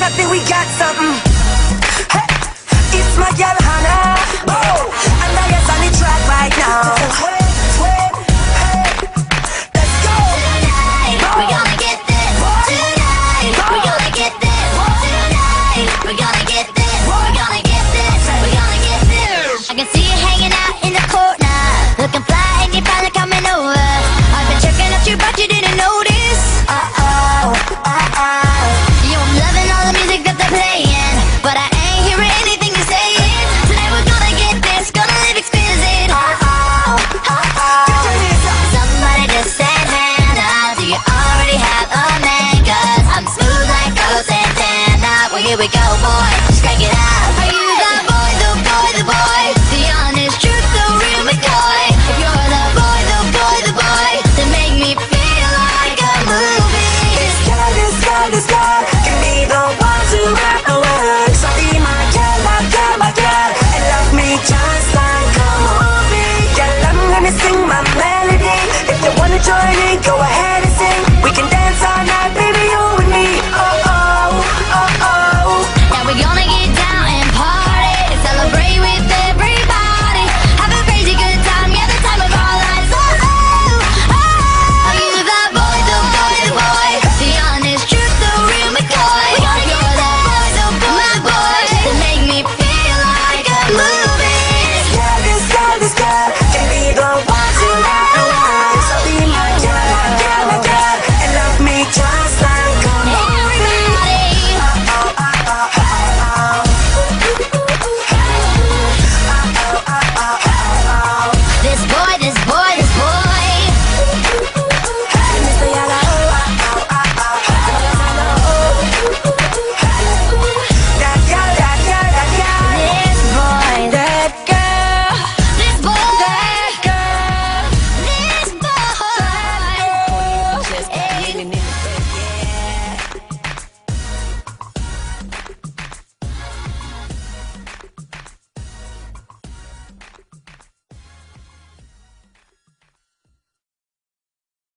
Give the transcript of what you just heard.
think we got something. Hey, it's my girl Hannah. Oh, and I guess on the track right now. Wait, hey, let's go. Tonight, we're gonna get this. Tonight, we're gonna get this. Tonight, we're gonna get this. We're gonna get this. We're gonna get this. I can see you hanging out in the corner, looking fly and you're finally coming over. I've been checking out you, but you didn't notice. You, I'm loving all the music that they're playing, but I ain't hearing anything you're saying. Tonight we're gonna get this, gonna live exquisite. Somebody just said Hannah, do you already have a man? Cause I'm smooth like Carlos Santana. Well, here we go, boy, just crank it out. Are you the boy, the boy, the boy? The honest truth, the real McCoy. If you're the boy, the boy, the boy, then make me feel like a movie. This guy,